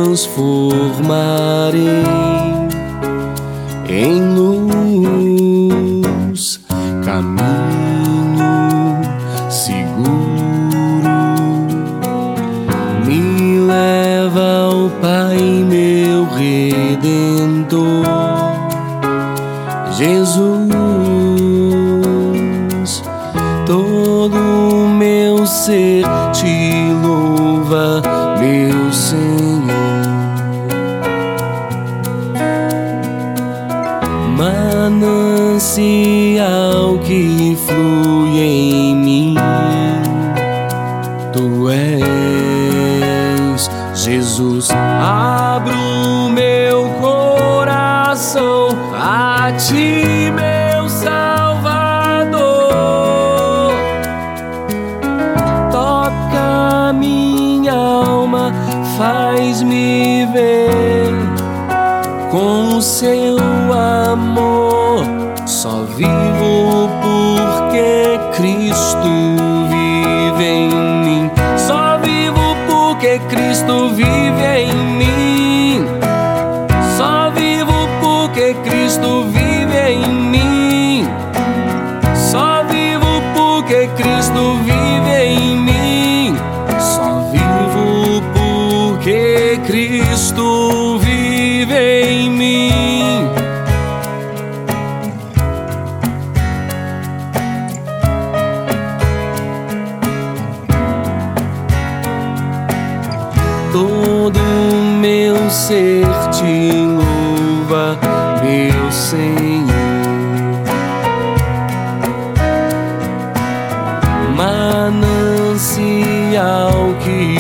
transformarei em luz, caminho seguro, me leva ao Pai, meu Redentor, Jesus. Todo o meu ser te louva, meu Senhor. Manancial que flui em mim, Tu és Jesus. Abro meu coração a Ti, meu Salvador. Toca minha alma, faz-me ver com o Seu amor. Só vivo porque Cristo vive em mim. Só vivo porque Cristo vive em mim. Só vivo porque Cristo vive em mim. Só vivo porque Cristo vive em mim. Só vivo porque Cristo vive em mim. Todo meu ser te louva, meu Senhor. Manancial que